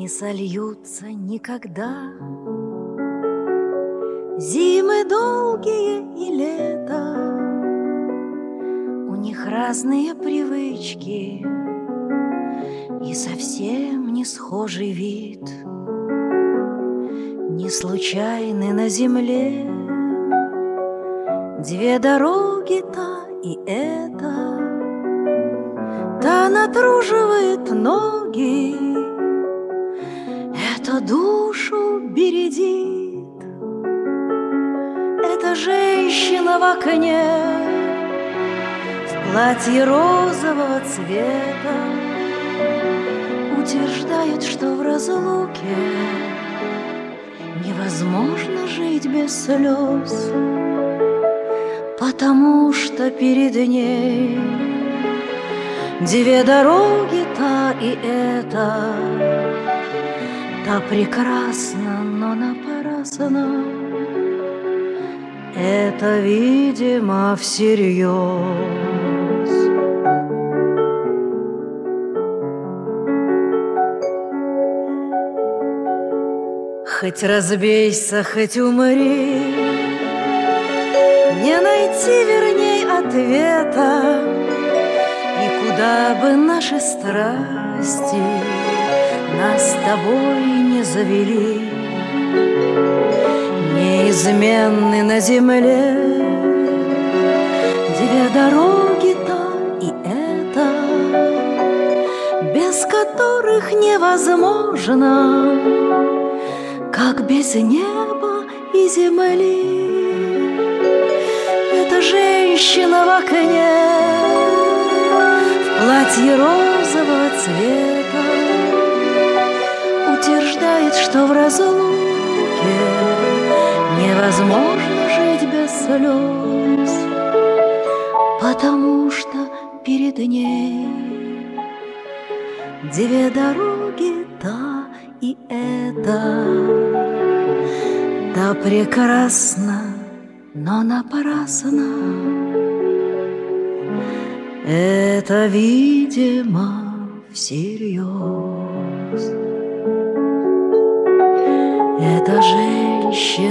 не сольются никогда. Зимы долгие и лето, у них разные привычки и совсем не схожий вид. Не случайны на земле две дороги, та и эта. Та натруживает ноги, это душу бередит. Это женщина в окне в платье розового цвета утверждает, что в разлуке невозможно жить без слез, потому что перед ней две дороги, та и эта. Та прекрасна, но напрасно, это, видимо, всерьез. Хоть разбейся, хоть умри, не найти, верней, ответа. И куда бы наши страсти нас с тобой не завели, неизменны на земле две дороги, та и эта, без которых невозможно, как без неба и земли. Это женщина в окне в платье розового цвета утверждает, что в разлуке невозможно жить без слез, потому что перед ней две дороги, та и эта. Та прекрасна, но напрасно, это, видимо, всерьез. Это женщина